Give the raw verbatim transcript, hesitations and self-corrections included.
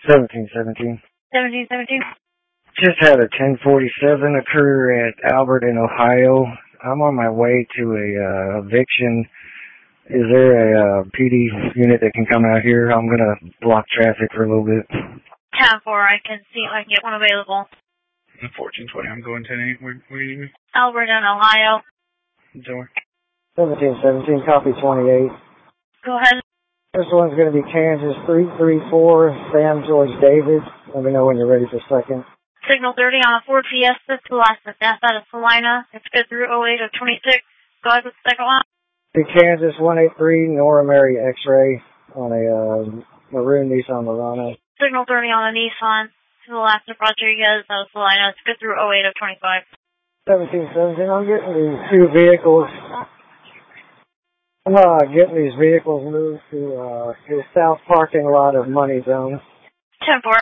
seventeen seventeen. seventeen seventeen. Just had a ten forty-seven occur at Albert in Ohio. I'm on my way to a uh, eviction. Is there a uh, P D unit that can come out here? I'm going to block traffic for a little bit. ten four, I can see if I can get one available. fourteen twenty, I'm going ten eight. Where, where are you? Albert in Ohio. Door. seventeen seventeen, copy twenty-eight. Go ahead. This one's going to be Kansas three three four, Sam George David. Let me know when you're ready for second. Signal thirty on a Ford Fiesta to last the death out of Salina. It's good through oh eight of twenty-six. Go ahead with the second one. Kansas one eight three, Nora Mary X-ray on a uh, maroon Nissan Murano. Signal thirty on a Nissan to the last of Rodriguez out of Salina. It's good through oh eight of twenty-five. seventeen seventeen, I'm getting these two vehicles. I'm uh, getting these vehicles moved to uh, the south parking lot of Money Zone. ten four.